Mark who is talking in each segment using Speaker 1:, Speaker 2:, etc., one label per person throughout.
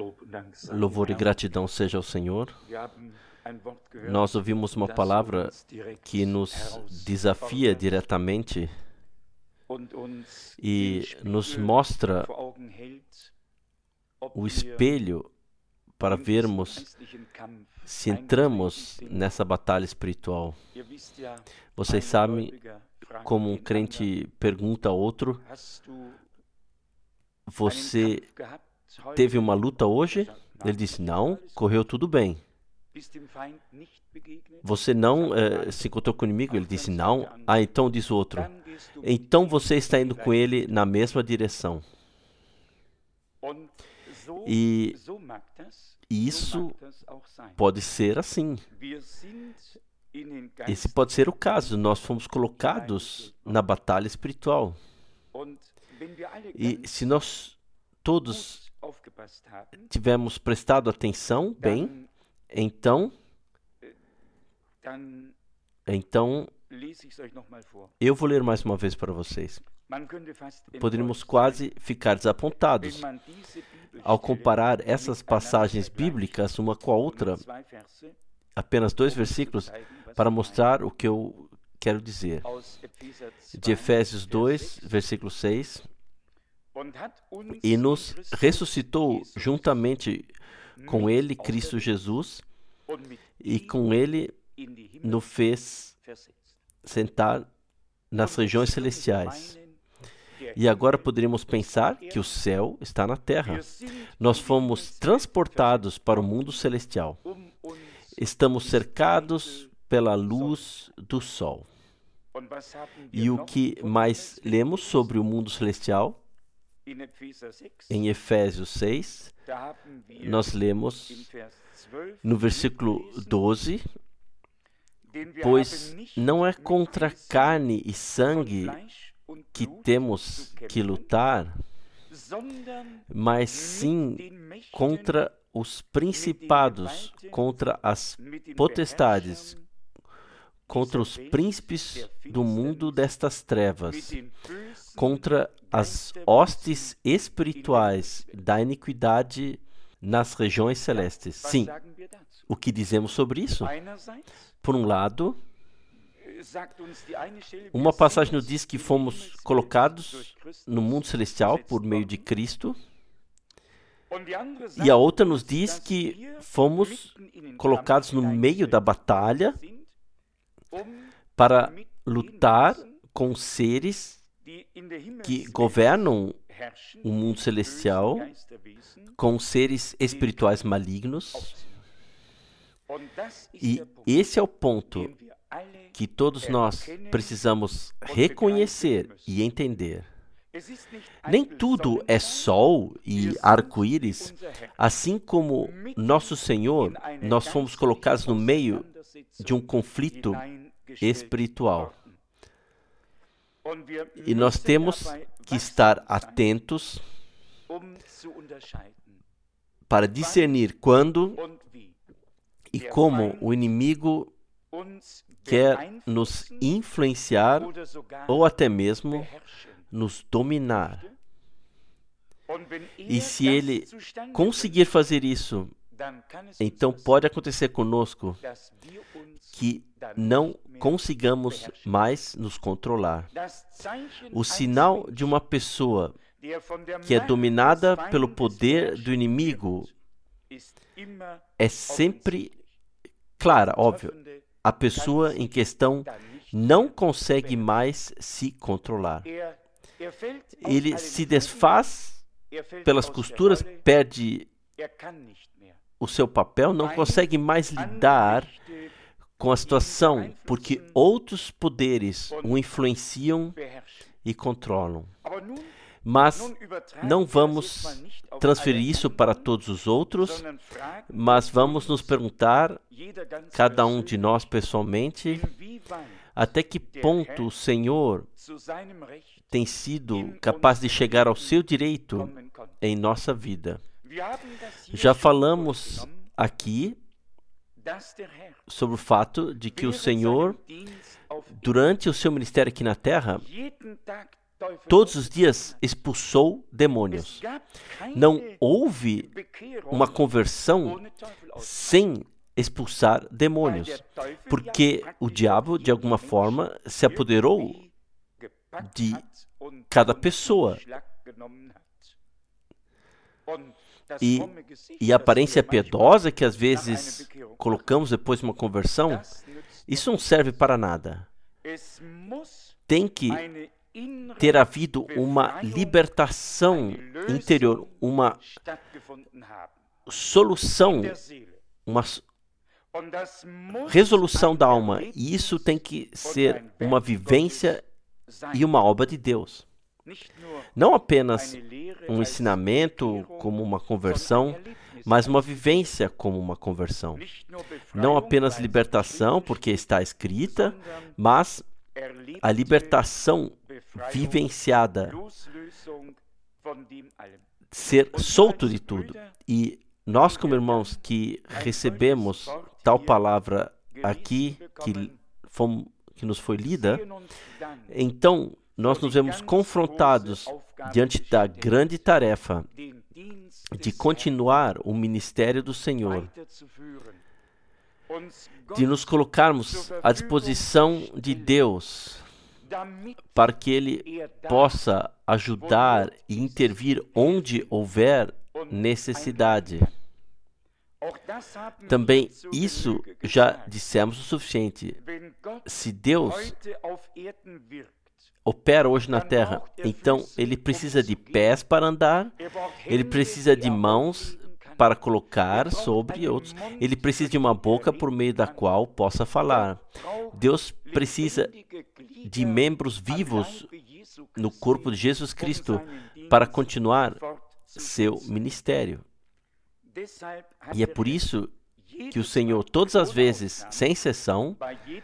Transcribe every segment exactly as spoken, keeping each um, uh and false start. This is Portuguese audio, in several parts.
Speaker 1: Louvor e gratidão seja ao Senhor. Nós ouvimos uma palavra que nos desafia diretamente e nos mostra o espelho para vermos se entramos nessa batalha espiritual. Vocês sabem, como um crente pergunta a outro, você teve uma luta hoje? Ele disse, não, correu tudo bem. Você não eh, se encontrou com o inimigo? Ele disse, não. Ah, então diz o outro. Então você está indo com ele na mesma direção. E isso pode ser assim. Esse pode ser o caso. Nós fomos colocados na batalha espiritual. E se nós todos tivermos prestado atenção bem, então, então, eu vou ler mais uma vez para vocês. Poderíamos quase ficar desapontados ao comparar essas passagens bíblicas uma com a outra, apenas dois versículos, para mostrar o que eu quero dizer. De Efésios dois, versículo seis, e nos ressuscitou juntamente com ele, Cristo Jesus, e com ele nos fez sentar nas regiões celestiais. E agora poderíamos pensar que o céu está na terra. Nós fomos transportados para o mundo celestial. Estamos cercados pela luz do sol. E o que mais lemos sobre o mundo celestial? Em Efésios seis, nós lemos no versículo doze, pois não é contra carne e sangue que temos que lutar, mas sim contra os principados, contra as potestades, contra os príncipes do mundo destas trevas, contra as hostes espirituais da iniquidade nas regiões celestes. Sim, o que dizemos sobre isso? Por um lado, uma passagem nos diz que fomos colocados no mundo celestial por meio de Cristo, e a outra nos diz que fomos colocados no meio da batalha para lutar com seres que governam o mundo celestial, com seres espirituais malignos. E esse é o ponto que todos nós precisamos reconhecer e entender. Nem tudo é sol e arco-íris. Assim como nosso Senhor, nós fomos colocados no meio de um conflito espiritual. E nós temos que estar atentos para discernir quando e como o inimigo quer nos influenciar ou até mesmo nos dominar. E se ele conseguir fazer isso, então pode acontecer conosco que não consigamos mais nos controlar. O sinal de uma pessoa que é dominada pelo poder do inimigo é sempre clara, óbvio. A pessoa em questão não consegue mais se controlar. Ele se desfaz pelas costuras, perde o seu papel, não consegue mais lidar com a situação, porque outros poderes o influenciam e controlam. Mas não vamos transferir isso para todos os outros, mas vamos nos perguntar, cada um de nós pessoalmente, até que ponto o Senhor tem sido capaz de chegar ao seu direito em nossa vida. Já falamos aqui sobre o fato de que o Senhor, durante o seu ministério aqui na Terra, todos os dias expulsou demônios. Não houve uma conversão sem expulsar demônios, porque o diabo, de alguma forma, se apoderou de cada pessoa. E, e a aparência piedosa que às vezes colocamos depois de uma conversão, isso não serve para nada. Tem que ter havido uma libertação interior, uma solução, uma resolução da alma. E isso tem que ser uma vivência e uma obra de Deus. Não apenas um ensinamento como uma conversão, mas uma vivência como uma conversão. Não apenas libertação, porque está escrita, mas a libertação vivenciada, ser solto de tudo. E nós, como irmãos, que recebemos tal palavra aqui, que, fomos, que nos foi lida, então nós nos vemos confrontados diante da grande tarefa de continuar o ministério do Senhor, de nos colocarmos à disposição de Deus para que Ele possa ajudar e intervir onde houver necessidade. Também isso já dissemos o suficiente. Se Deus opera hoje na terra, então Ele precisa de pés para andar, Ele precisa de mãos para colocar sobre outros, Ele precisa de uma boca por meio da qual possa falar. Deus precisa de membros vivos no corpo de Jesus Cristo para continuar seu ministério. E é por isso que o Senhor, todas as vezes, sem exceção,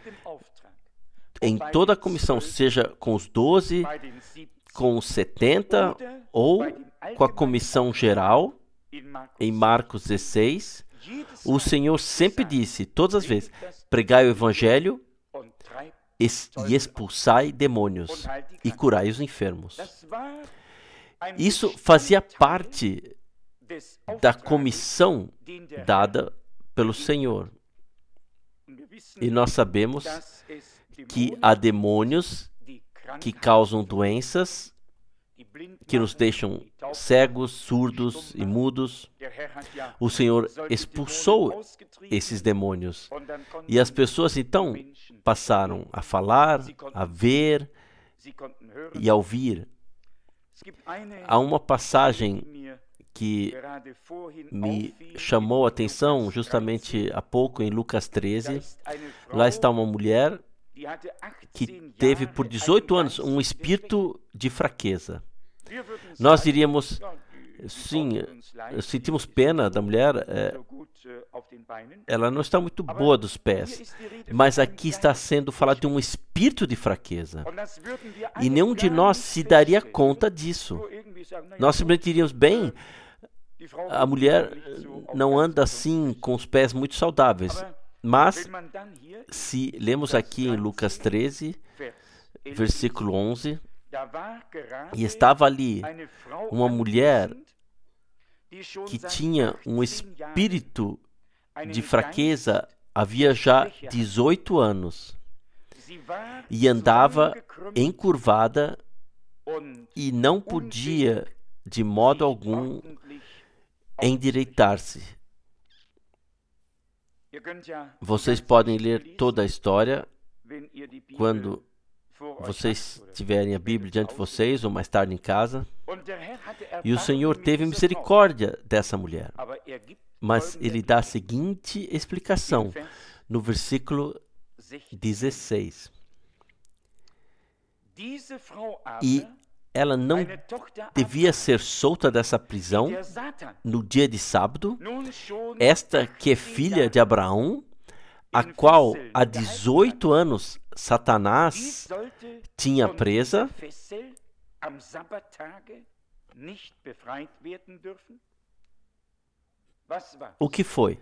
Speaker 1: em toda a comissão, seja com os doze, com os setenta, ou com a comissão geral, em Marcos dezesseis, o Senhor sempre disse, todas as vezes, pregai o evangelho e expulsai demônios e curai os enfermos. Isso fazia parte da comissão dada pelo Senhor. E nós sabemos que há demônios que causam doenças, que nos deixam cegos, surdos e mudos. O Senhor expulsou esses demônios. E as pessoas então passaram a falar, a ver e a ouvir. Há uma passagem que me chamou a atenção justamente há pouco em Lucas treze. Lá está uma mulher que teve por dezoito anos um espírito de fraqueza. Nós diríamos, sim, sentimos pena da mulher, é, ela não está muito boa dos pés, mas aqui está sendo falado de um espírito de fraqueza. E nenhum de nós se daria conta disso. Nós simplesmente diríamos, bem, a mulher não anda assim com os pés muito saudáveis. Mas, se lemos aqui em Lucas treze, versículo onze, e estava ali uma mulher que tinha um espírito de fraqueza, havia já dezoito anos, e andava encurvada e não podia, de modo algum, endireitar-se. Vocês podem ler toda a história quando vocês tiverem a Bíblia diante de vocês, ou mais tarde em casa. E o Senhor teve misericórdia dessa mulher. Mas Ele dá a seguinte explicação no versículo dezesseis. E ela não devia ser solta dessa prisão no dia de sábado, esta que é filha de Abraão, a qual há dezoito anos Satanás tinha presa. O que foi?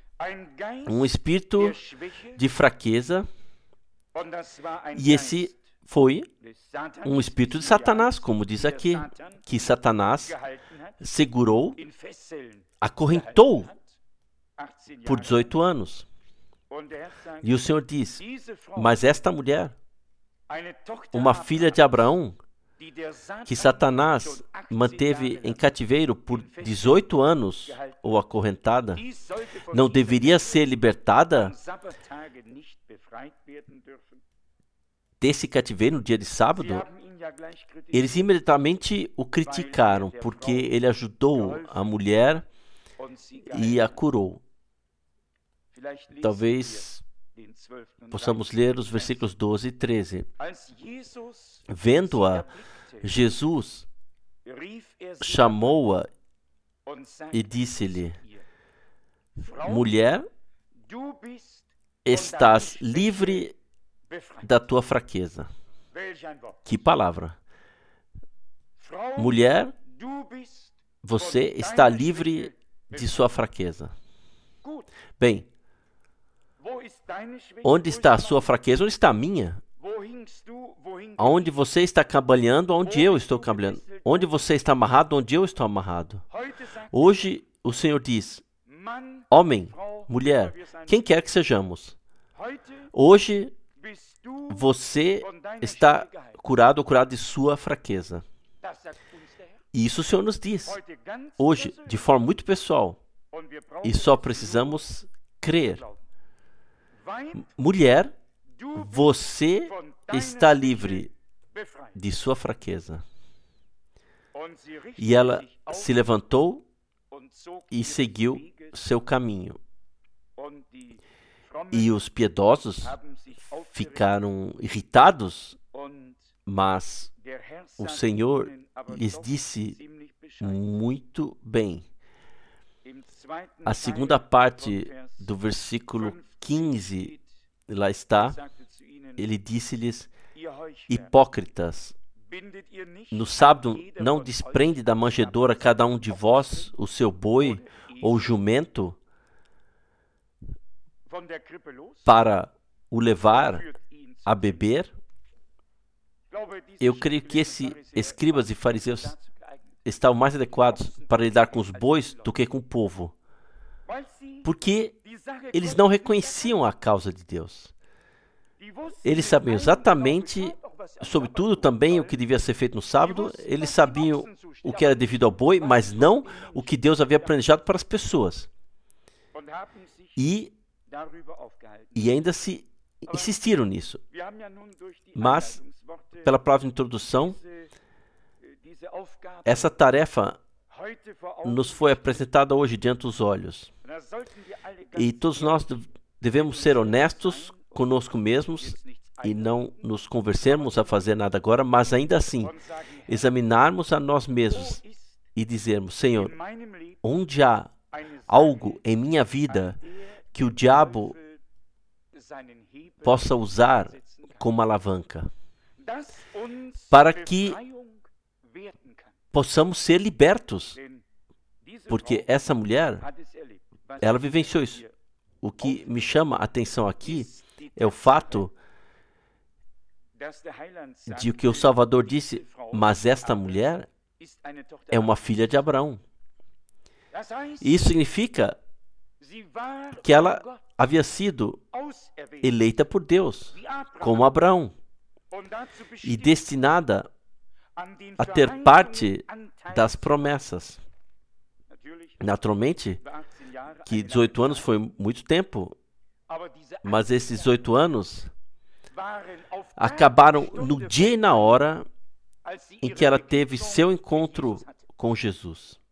Speaker 1: Um espírito de fraqueza, e esse foi um espírito de Satanás, como diz aqui, que Satanás segurou, acorrentou por dezoito anos. E o Senhor diz, mas esta mulher, uma filha de Abraão, que Satanás manteve em cativeiro por dezoito anos, ou acorrentada, não deveria ser libertada desse cativeiro no dia de sábado? Eles imediatamente o criticaram, porque ele ajudou a mulher e a curou. Talvez possamos ler os versículos doze e treze. Vendo-a, Jesus chamou-a e disse-lhe, mulher, estás livre da tua fraqueza. Que palavra! Mulher, você está livre de sua fraqueza. Bem, onde está a sua fraqueza? Onde está a minha? Onde você está cambaleando, onde eu estou cambaleando. Onde você está amarrado, onde eu estou amarrado. Hoje o Senhor diz, homem, mulher, quem quer que sejamos. Hoje você está curado ou curado de sua fraqueza. E isso o Senhor nos diz. Hoje, de forma muito pessoal. E só precisamos crer. Mulher, você está livre de sua fraqueza. E ela se levantou e seguiu seu caminho. E os piedosos ficaram irritados, mas o Senhor lhes disse muito bem. A segunda parte do versículo quinze, lá está, ele disse-lhes, hipócritas, no sábado não desprende da manjedoura cada um de vós o seu boi ou jumento para o levar a beber? Eu creio que esses escribas e fariseus estavam mais adequados para lidar com os bois do que com o povo, porque eles não reconheciam a causa de Deus. Eles sabiam exatamente, sobretudo também, o que devia ser feito no sábado. Eles sabiam o que era devido ao boi, mas não o que Deus havia planejado para as pessoas. E, e ainda se insistiram nisso. Mas, pela palavra de introdução, essa tarefa nos foi apresentada hoje diante dos olhos. E todos nós devemos ser honestos conosco mesmos e não nos convencermos a fazer nada agora, mas ainda assim, examinarmos a nós mesmos e dizermos, Senhor, onde há algo em minha vida que o diabo possa usar como alavanca, para que possamos ser libertos, porque essa mulher, ela vivenciou isso. O que me chama a atenção aqui é o fato de que o Salvador disse, mas esta mulher é uma filha de Abraão. Isso significa que ela havia sido eleita por Deus, como Abraão, e destinada a ter parte das promessas. Naturalmente, que dezoito anos foi muito tempo, mas esses dezoito anos acabaram no dia e na hora em que ela teve seu encontro com Jesus.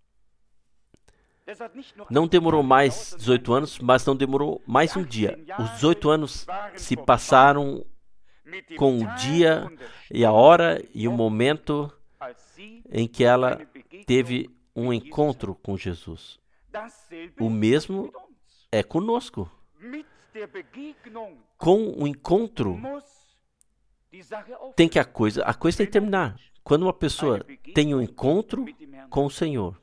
Speaker 1: Não demorou mais dezoito anos, mas não demorou mais um dia. Os dezoito anos se passaram com o dia e a hora e o momento em que ela teve um encontro com Jesus. O mesmo é conosco. Com o encontro, tem que a coisa, a coisa tem que terminar. Quando uma pessoa tem um encontro com o Senhor.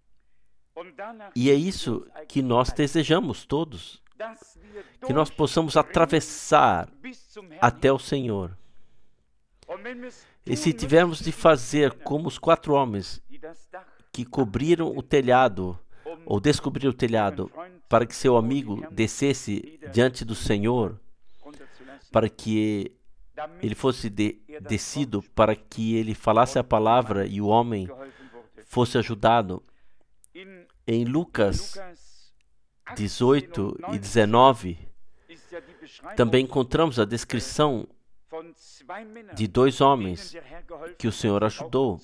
Speaker 1: E é isso que nós desejamos todos. Que nós possamos atravessar até o Senhor. E se tivermos de fazer como os quatro homens que cobriram o telhado, ou descobriram o telhado, para que seu amigo descesse diante do Senhor, para que ele fosse de, descido, para que ele falasse a palavra e o homem fosse ajudado. Em Lucas dezoito e dezenove, também encontramos a descrição de dois homens que o Senhor ajudou.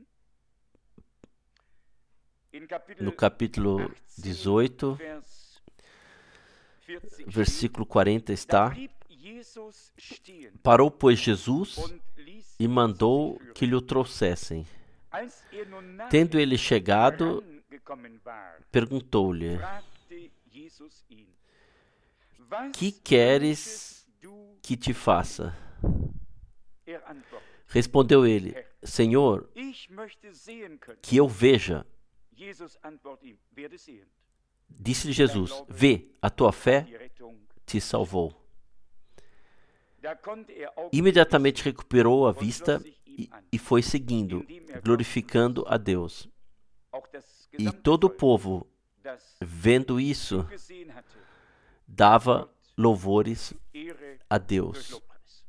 Speaker 1: No capítulo dezoito, versículo quarenta está: Parou, pois, Jesus e mandou que lhe o trouxessem. Tendo ele chegado, perguntou-lhe: Que queres que te faça? Respondeu ele: Senhor, que eu veja. Disse-lhe Jesus: Vê, a tua fé te salvou. Imediatamente recuperou a vista e, e foi seguindo, glorificando a Deus. E todo o povo, vendo isso, dava louvores a Deus.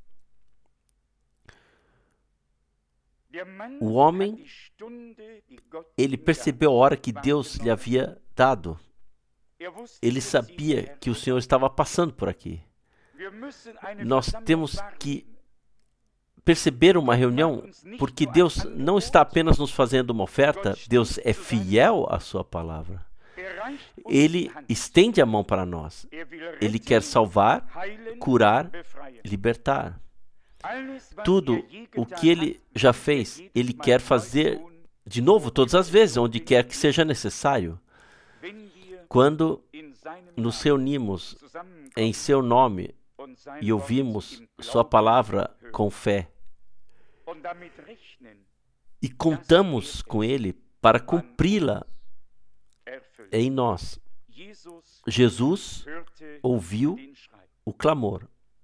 Speaker 1: O homem, ele percebeu a hora que Deus lhe havia dado. Ele sabia que o Senhor estava passando por aqui. Nós temos que perceber uma reunião, porque Deus não está apenas nos fazendo uma oferta, Deus é fiel à sua palavra. Ele estende a mão para nós. Ele quer salvar, curar, libertar. Tudo o que Ele já fez, Ele quer fazer de novo todas as vezes, onde quer que seja necessário. Quando nos reunimos em Seu nome e ouvimos Sua palavra com fé e contamos com Ele para cumpri-la em nós, Jesus ouviu o clamor.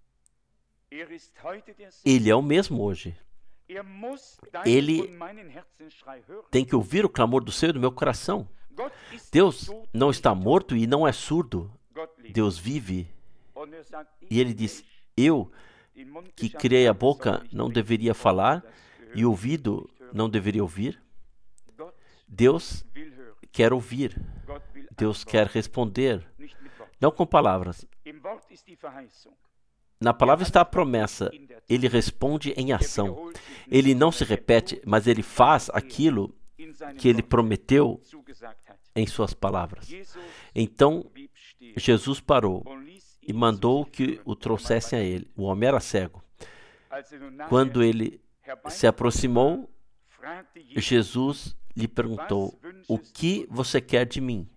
Speaker 1: Ele é o mesmo hoje. Ele tem que ouvir o clamor do seu e do meu coração. Deus não está morto e não é surdo. Deus vive. E Ele diz: Eu, que criei a boca, não deveria falar, e o ouvido não deveria ouvir? Deus quer ouvir. Deus quer responder, não com palavras. Na palavra está a promessa. Ele responde em ação. Ele não se repete, mas ele faz aquilo que ele prometeu em suas palavras. Então, Jesus parou e mandou que o trouxessem a ele. O homem era cego. Quando ele se aproximou, Jesus lhe perguntou: O que você quer de mim?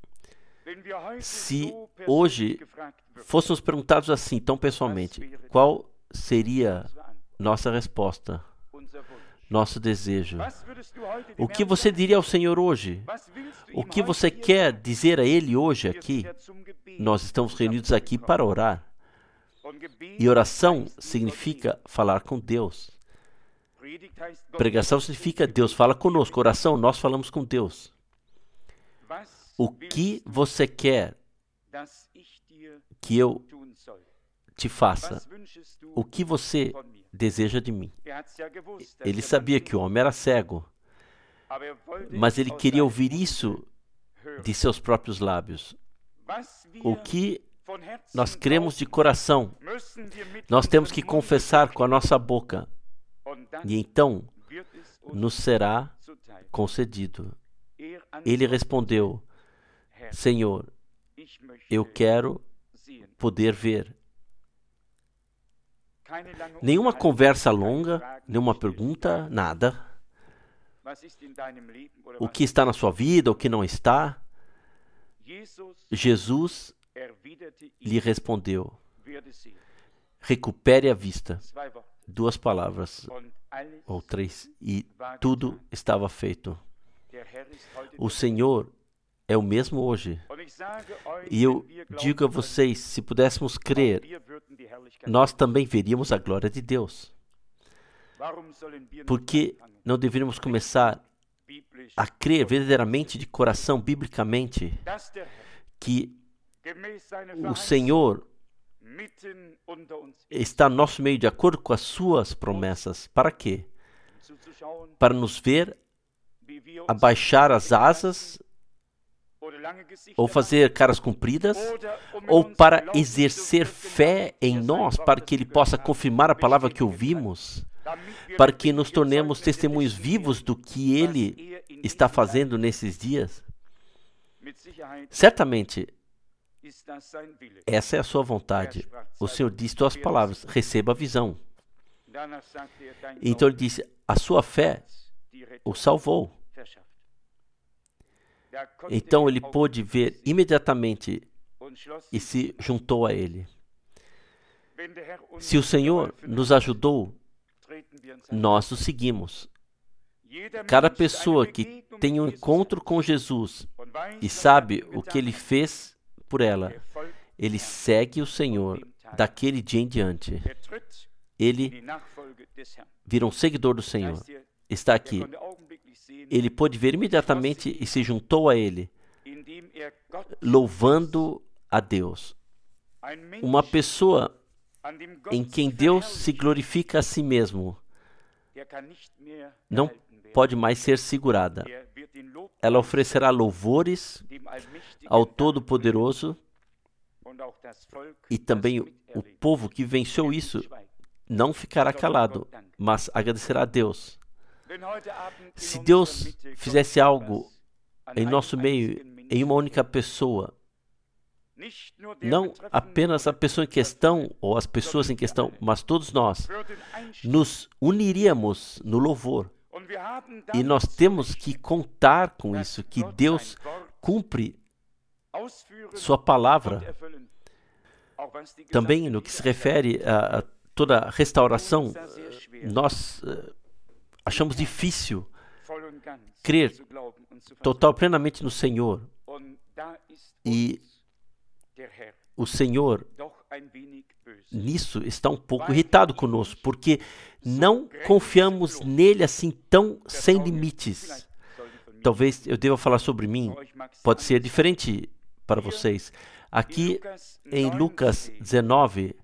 Speaker 1: Se hoje fôssemos perguntados assim, tão pessoalmente, qual seria nossa resposta, nosso desejo? O que você diria ao Senhor hoje? O que você quer dizer a Ele hoje aqui? Nós estamos reunidos aqui para orar. E oração significa falar com Deus. Pregação significa Deus fala conosco. Oração, nós falamos com Deus. O que você quer que eu te faça? O que você deseja de mim? Ele sabia que o homem era cego, mas ele queria ouvir isso de seus próprios lábios. O que nós cremos de coração, nós temos que confessar com a nossa boca, e então nos será concedido. Ele respondeu: Senhor, eu quero poder ver. Nenhuma conversa longa, nenhuma pergunta, nada. O que está na sua vida, o que não está? Jesus lhe respondeu: recupere a vista. Duas palavras, ou três, e tudo estava feito. O Senhor é o mesmo hoje. E eu digo a vocês, se pudéssemos crer, nós também veríamos a glória de Deus. Por que não deveríamos começar a crer verdadeiramente, de coração, biblicamente, que o Senhor está no nosso meio de acordo com as suas promessas? Para quê? Para nos ver abaixar as asas, ou fazer caras compridas, ou para exercer fé em nós, para que Ele possa confirmar a palavra que ouvimos, para que nos tornemos testemunhos vivos do que Ele está fazendo nesses dias? Certamente, essa é a sua vontade. O Senhor disse suas palavras: receba a visão. Então Ele disse: a sua fé o salvou. Então ele pôde ver imediatamente e se juntou a Ele. Se o Senhor nos ajudou, nós o seguimos. Cada pessoa que tem um encontro com Jesus e sabe o que Ele fez por ela, ele segue o Senhor daquele dia em diante. Ele vira um seguidor do Senhor. Está aqui. Ele pôde ver imediatamente e se juntou a Ele, louvando a Deus. Uma pessoa em quem Deus se glorifica a si mesmo não pode mais ser segurada. Ela oferecerá louvores ao Todo-Poderoso, e também o povo que venceu isso não ficará calado, mas agradecerá a Deus. Se Deus fizesse algo em nosso meio, em uma única pessoa, não apenas a pessoa em questão ou as pessoas em questão, mas todos nós, nos uniríamos no louvor. E nós temos que contar com isso, que Deus cumpre sua palavra. Também no que se refere a, a toda a restauração, nós uh, achamos difícil crer total, plenamente no Senhor. E o Senhor, nisso, está um pouco irritado conosco, porque não confiamos nele assim tão sem limites. Talvez eu deva falar sobre mim, pode ser diferente para vocês. Aqui em Lucas dezenove,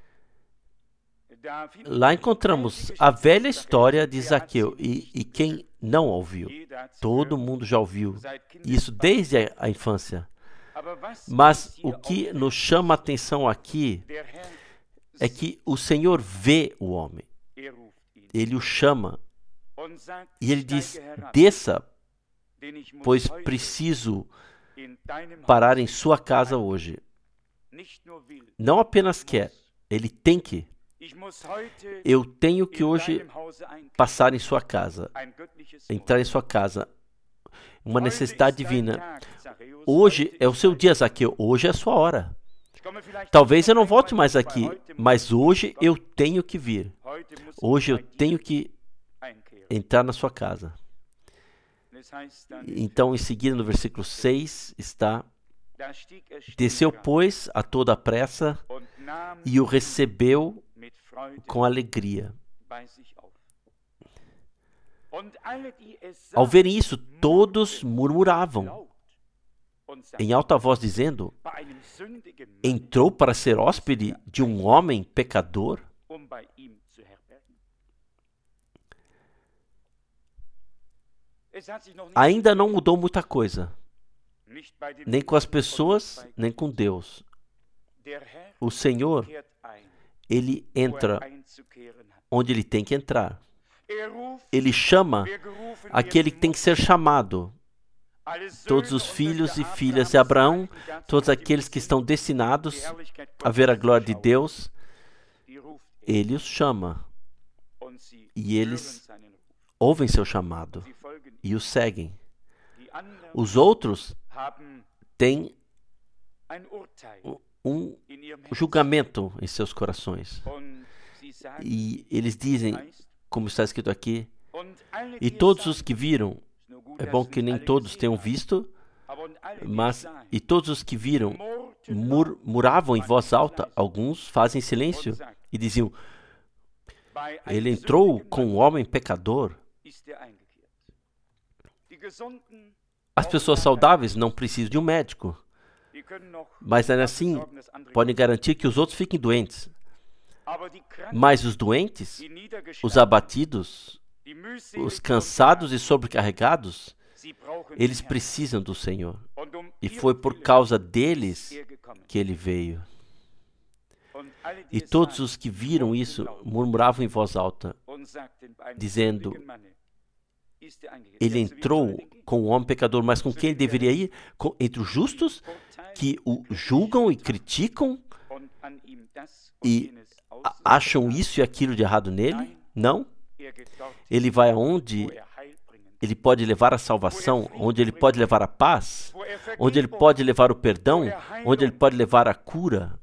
Speaker 1: lá encontramos a velha história de Zaqueu, e, e quem não ouviu? Todo mundo já ouviu isso desde a, a infância. Mas o que nos chama a atenção aqui é que o Senhor vê o homem. Ele o chama e ele diz: desça, pois preciso parar em sua casa hoje. Não apenas quer, ele tem que. Eu tenho que hoje passar em sua casa, entrar em sua casa. Uma necessidade divina. Hoje é o seu dia, Zaqueu. Hoje é a sua hora. Talvez eu não volte mais aqui, mas hoje eu tenho que vir. Hoje eu tenho que entrar na sua casa. Então, em seguida, no versículo seis, está: desceu, pois, a toda a pressa e o recebeu com alegria. Ao verem isso, todos murmuravam em alta voz, dizendo: entrou para ser hóspede de um homem pecador? Ainda não mudou muita coisa, nem com as pessoas, nem com Deus. O Senhor, Ele entra onde Ele tem que entrar. Ele chama aquele que tem que ser chamado. Todos os filhos e filhas de Abraão, todos aqueles que estão destinados a ver a glória de Deus, Ele os chama. E eles ouvem seu chamado e o seguem. Os outros têm um julgamento em seus corações. E eles dizem, como está escrito aqui: e todos os que viram, é bom que nem todos tenham visto, mas e todos os que viram murmuravam em voz alta. Alguns fazem silêncio e diziam: Ele entrou com um homem pecador. As pessoas saudáveis não precisam de um médico, mas ainda assim podem garantir que os outros fiquem doentes. Mas os doentes, os abatidos, os cansados e sobrecarregados, eles precisam do Senhor. E foi por causa deles que ele veio. E todos os que viram isso murmuravam em voz alta, dizendo: ele entrou com o homem pecador, mas com quem ele deveria ir? Com, entre os justos, que o julgam e criticam e acham isso e aquilo de errado nele? Não. Ele vai aonde ele pode levar a salvação, onde ele pode levar a paz, onde ele pode levar o perdão, onde ele pode levar a cura.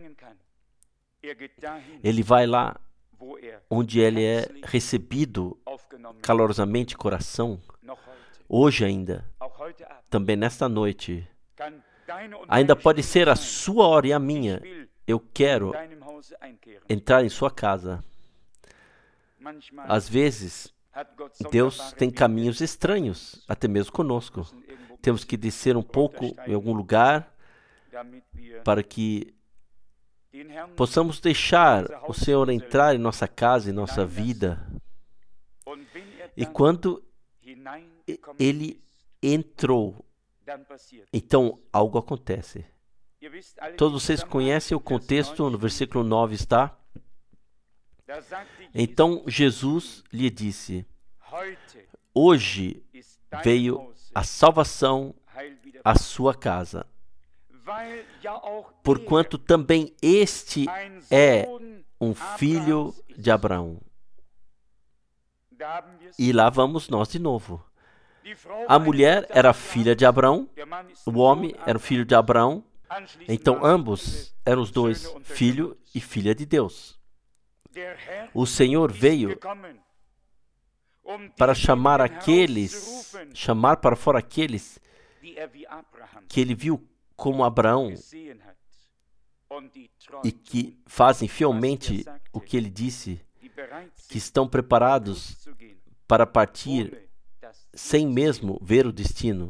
Speaker 1: Ele vai lá onde ele é recebido calorosamente, coração. Hoje ainda, também nesta noite, ainda pode ser a sua hora e a minha. Eu quero entrar em sua casa. Às vezes, Deus tem caminhos estranhos, até mesmo conosco. Temos que descer um pouco em algum lugar para que possamos deixar o Senhor entrar em nossa casa, em nossa vida. E quando ele entrou, então algo acontece. Todos vocês conhecem o contexto, no versículo nove está: então Jesus lhe disse: hoje veio a salvação à sua casa, porquanto também este é um filho de Abraão. E lá vamos nós de novo. A mulher era filha de Abraão, o homem era filho de Abraão, então ambos eram os dois filho e filha de Deus. O Senhor veio para chamar aqueles, chamar para fora aqueles que ele viu como Abraão e que fazem fielmente o que ele disse, que estão preparados para partir sem mesmo ver o destino.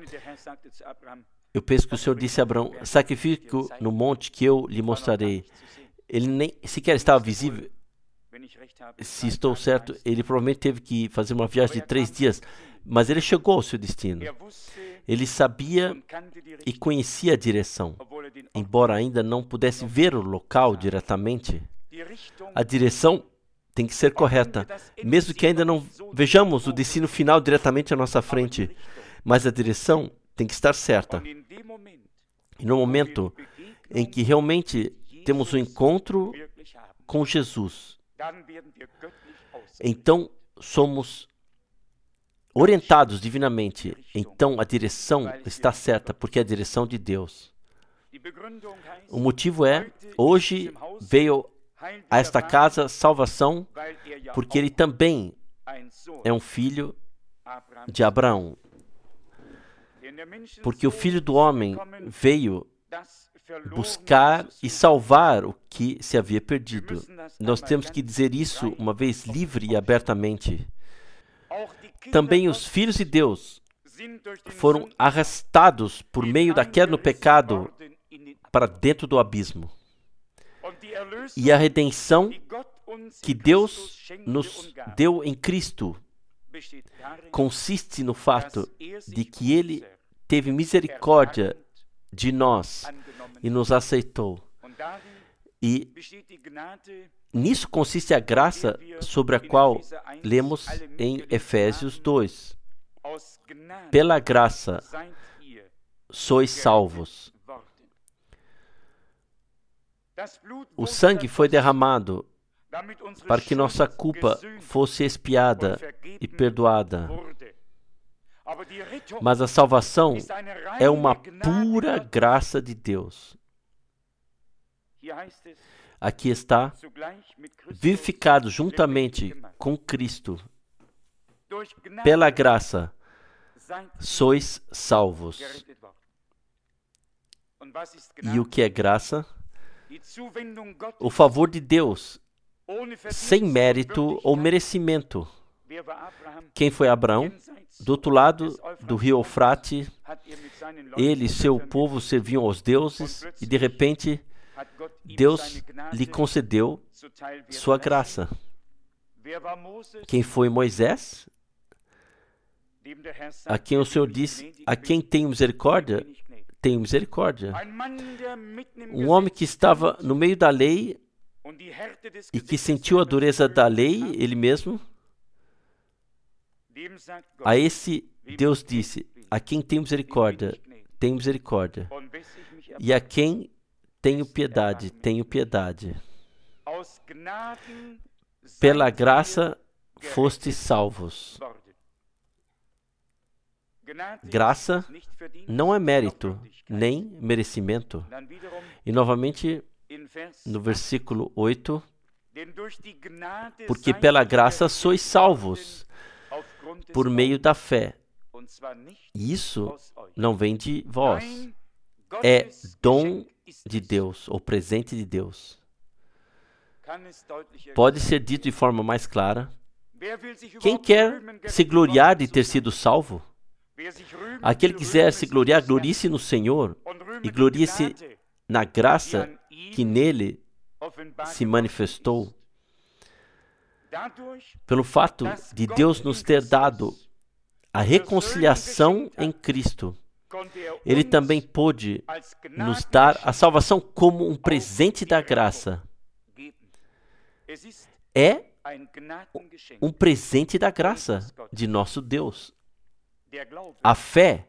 Speaker 1: Eu penso que o Senhor disse a Abraão: sacrifique-o no monte que eu lhe mostrarei. Ele nem sequer estava visível. Se estou certo, ele provavelmente teve que fazer uma viagem de três dias, mas ele chegou ao seu destino. Ele sabia e conhecia a direção, embora ainda não pudesse ver o local diretamente. A direção tem que ser correta, mesmo que ainda não vejamos o destino final diretamente à nossa frente, mas a direção tem que estar certa. E no momento em que realmente temos um encontro com Jesus, então somos orientados divinamente. Então a direção está certa, porque é a direção de Deus. O motivo é: hoje veio a esta casa salvação, porque ele também é um filho de Abraão. Porque o Filho do Homem veio buscar e salvar o que se havia perdido. Nós temos que dizer isso uma vez livre e abertamente. Também os filhos de Deus foram arrastados por meio da queda no pecado para dentro do abismo. E a redenção que Deus nos deu em Cristo consiste no fato de que Ele teve misericórdia de nós e nos aceitou. E nisso consiste a graça sobre a qual lemos em Efésios dois. Pela graça sois salvos. O sangue foi derramado para que nossa culpa fosse expiada e perdoada. Mas a salvação é uma pura graça de Deus. Aqui está: vivificado juntamente com Cristo. Pela graça sois salvos. E o que é graça? O favor de Deus sem mérito ou merecimento. Quem foi Abraão? Do outro lado do rio Eufrate, ele e seu povo serviam aos deuses e, de repente, Deus lhe concedeu sua graça. Quem foi Moisés? A quem o Senhor disse: a quem tenho misericórdia, tenho misericórdia. Um homem que estava no meio da lei e que sentiu a dureza da lei, ele mesmo. A esse Deus disse: a quem tenho misericórdia, tenho misericórdia. E a quem tenho piedade, tenho piedade. Pela graça fostes salvos. Graça não é mérito, nem merecimento. E novamente, no versículo oito, porque pela graça sois salvos, por meio da fé. E isso não vem de vós. É dom de Deus, ou presente de Deus. Pode ser dito de forma mais clara: quem quer se gloriar de ter sido salvo? Aquele que quiser se gloriar, glorie-se no Senhor e glorie-se na graça que nele se manifestou. Pelo fato de Deus nos ter dado a reconciliação em Cristo, Ele também pôde nos dar a salvação como um presente da graça. É um presente da graça de nosso Deus. A fé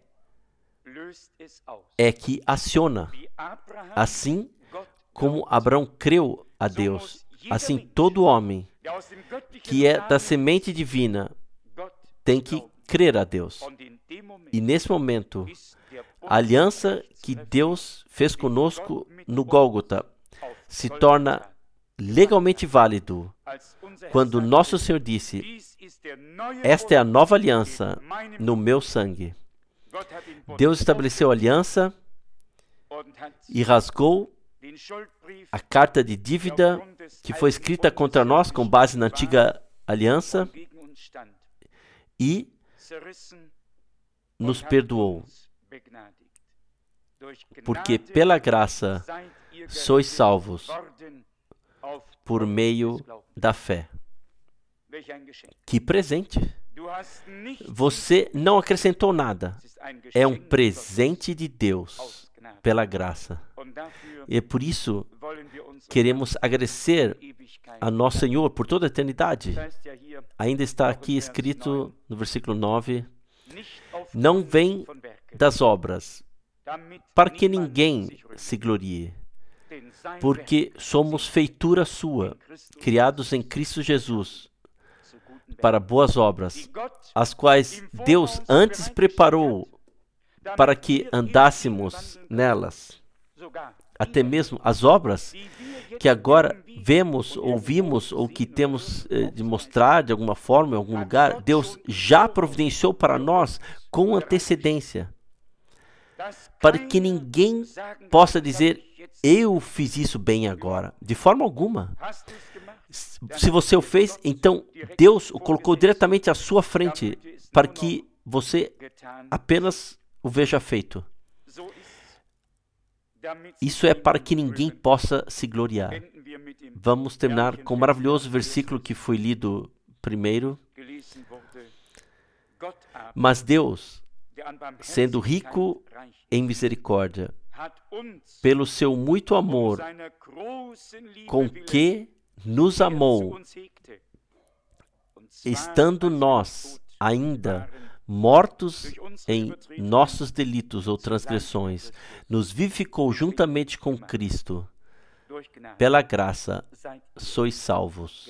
Speaker 1: é que aciona. Assim como Abraão creu a Deus, assim todo homem que é da semente divina tem que crer a Deus. E nesse momento, a aliança que Deus fez conosco no Gólgota se torna legalmente válido quando nosso Senhor disse: esta é a nova aliança no meu sangue. Deus estabeleceu a aliança e rasgou a carta de dívida que foi escrita contra nós com base na antiga aliança e nos perdoou. Porque pela graça sois salvos por meio da fé. Que presente! Você não acrescentou nada. É um presente de Deus pela graça. E é por isso queremos agradecer a nosso Senhor por toda a eternidade. Ainda está aqui escrito no versículo nove: não vem das obras, para que ninguém se glorie, porque somos feitura sua, criados em Cristo Jesus, para boas obras, as quais Deus antes preparou para que andássemos nelas. Até mesmo as obras que agora vemos, ouvimos ou que temos eh, de mostrar de alguma forma em algum lugar, Deus já providenciou para nós com antecedência, para que ninguém possa dizer: eu fiz isso bem agora. De forma alguma. Se você o fez, então Deus o colocou diretamente à sua frente para que você apenas o veja feito. Isso é para que ninguém possa se gloriar. Vamos terminar com o maravilhoso versículo que foi lido primeiro. Mas Deus, sendo rico em misericórdia, pelo seu muito amor com que nos amou, estando nós ainda mortos em nossos delitos ou transgressões, nos vivificou juntamente com Cristo. Pela graça sois salvos.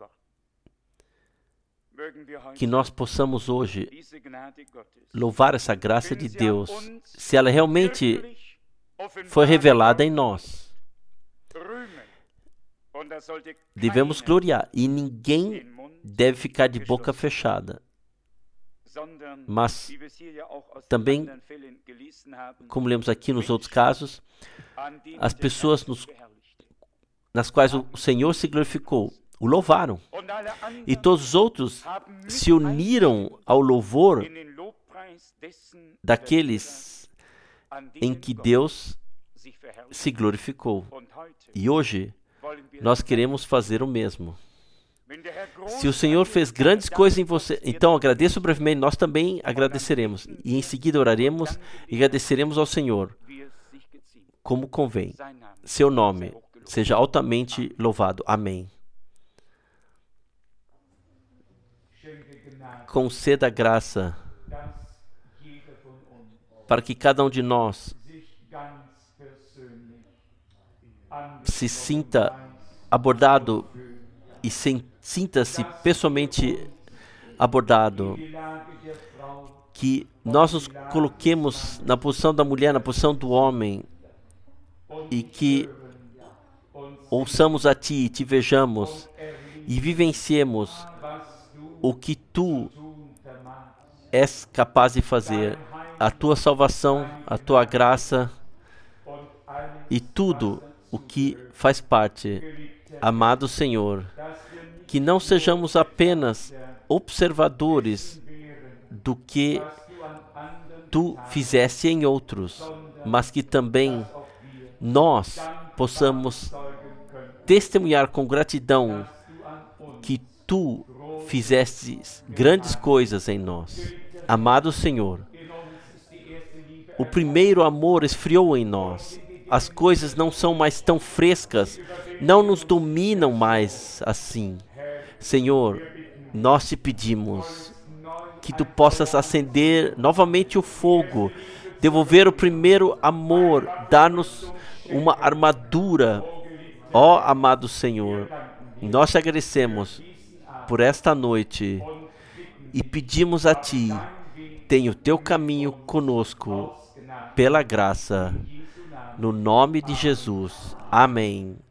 Speaker 1: Que nós possamos hoje louvar essa graça de Deus, se ela realmente foi revelada em nós. Devemos gloriar, e ninguém deve ficar de boca fechada. Mas também, como lemos aqui nos outros casos, as pessoas nos, nas quais o Senhor se glorificou, o louvaram. E todos os outros se uniram ao louvor daqueles em que Deus se glorificou. E hoje, nós queremos fazer o mesmo. Se o Senhor fez grandes coisas em você, então agradeça brevemente, nós também agradeceremos. E em seguida oraremos e agradeceremos ao Senhor, como convém. Seu nome seja altamente louvado. Amém. Conceda graça para que cada um de nós se sinta abordado e sinta-se pessoalmente abordado, que nós nos coloquemos na posição da mulher, na posição do homem, e que ouçamos a Ti, Te vejamos e vivenciemos o que Tu és capaz de fazer, a Tua salvação, a Tua graça e tudo o que faz parte. Amado Senhor, que não sejamos apenas observadores do que Tu fizeste em outros, mas que também nós possamos testemunhar com gratidão que Tu fizeste grandes coisas em nós. Amado Senhor, o primeiro amor esfriou em nós. As coisas não são mais tão frescas, não nos dominam mais assim. Senhor, nós te pedimos que Tu possas acender novamente o fogo, devolver o primeiro amor, dar-nos uma armadura. Ó amado Senhor, nós te agradecemos por esta noite e pedimos a Ti, tenha o Teu caminho conosco, pela graça. No nome de Jesus. Amém.